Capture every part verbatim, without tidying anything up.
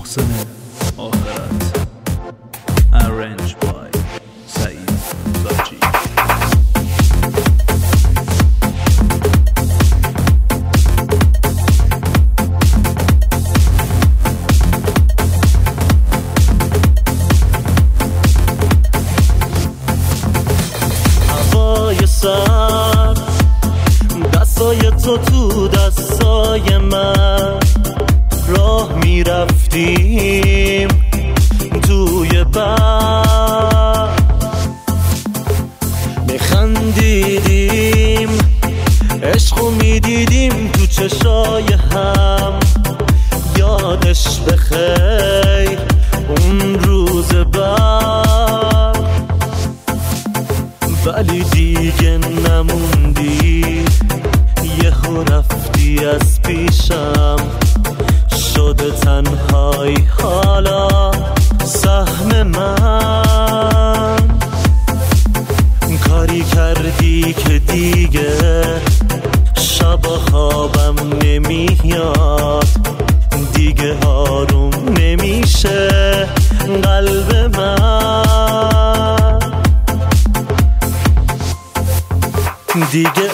محسن آخرت. Arranged by سعید زاچی. هوای سر دستای تو تو دستای من، راه میرفتیم توی بر، میخندیدیم عشقو میدیدیم تو چشای هم. یادش بخیر اون روز بر، ولی دیگه نموندی، یهو رفتی از پیشم، شده تنهایی حالا سهم من. کاری کردی که دیگه شبا خوابم نمیاد، دیگه آروم نمیشه قلب من، دیگه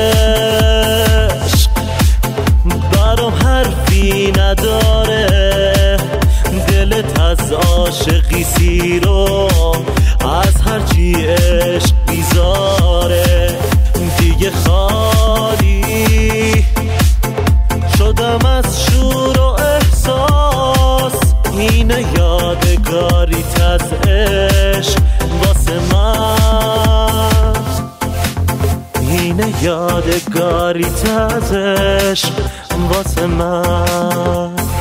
عشق برام حرفی نداره. دلت از عاشقی سیر و از هرچی عشق بیزاره. دیگه خالی شدم از شور و احساس، اینه یادگاریت از عشق واسه من، اینه یادگاریت از عشق واسه من.